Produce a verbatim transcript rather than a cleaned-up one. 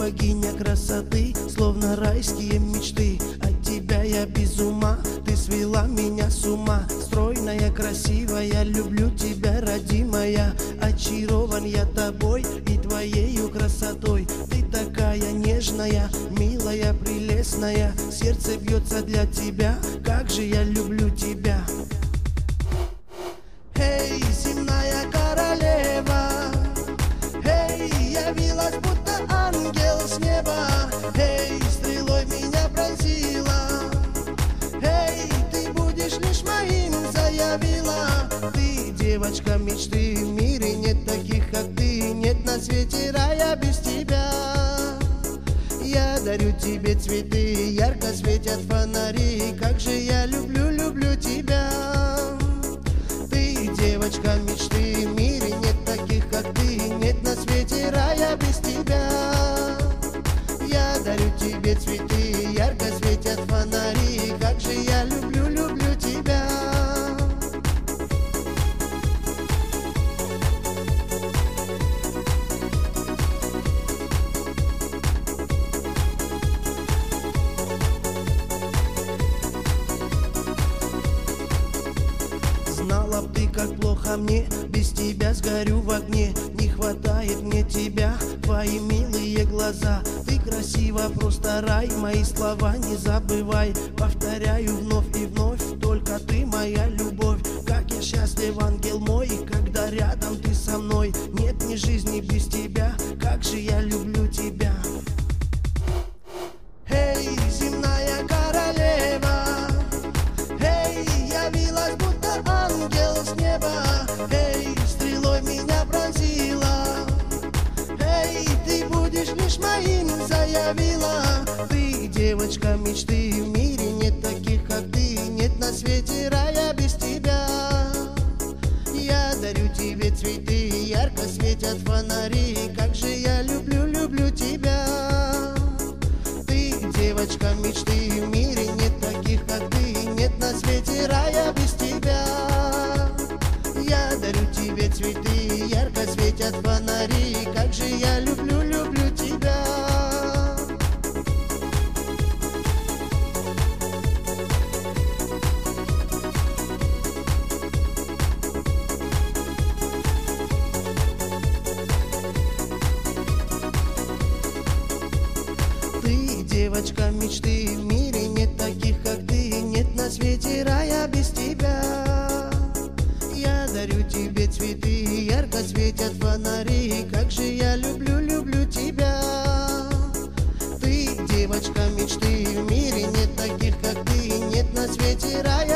богиня красоты, словно райские мечты. От тебя я без ума, ты свела меня с ума. Стройная, красивая, люблю тебя, родимая. Очарован я тобой и твоею красотой. Ты такая нежная, милая, прелестная. Сердце бьется для тебя, как же я люблю тебя. Эй, земная королева, эй, явилась будто ангел с неба. Эй, стрелой меня пронзила. Эй, ты будешь лишь моим, заявила. Ты девочка мечты, в мире нет таких, как ты. Нет на свете рая без тебя. Я дарю тебе цветы, ярко светят фонари. Как же я люблю, люблю тебя. Ты девочка мечты, в мире нет таких, как ты. Нет на свете рая без тебя. Я дарю тебе цветы, ярко светят фонари. Как же я люблю, люблю тебя. Знала б ты, как плохо мне, без тебя сгорю в огне. Не хватает мне тебя, твои милые глаза. Ты красива, просто рай, мои слова не забывай. Повторяю вновь и вновь, только ты моя любовь. Как я счастлив, ангел мой, когда рядом ты со мной. Нет ни жизни без тебя, как же я люблю тебя. Эй, земная королева, эй, явилась будто ангел с неба. Эй, стрелой меня пронзила. Эй, ты будешь лишь моим, заявила. Ты девочка мечты, в мире нет таких, как ты. Нет на свете рая без тебя. Я дарю тебе цветы, ярко светят фонари. Как же я люблю, люблю тебя. Ты девочка мечты, в мире нет таких, как ты. Нет на свете рая без тебя. Я дарю тебе цветы, ярко светят фонари. Как же я люблю, люблю тебя. Ты девочка мечты, в мире нет таких, как ты. Нет на свете рая без тебя. Я дарю тебе цветы, ярко светят фонари. Как же я люблю, люблю тебя. Ты девочка мечты, в мире нет таких, как ты. Нет на свете рая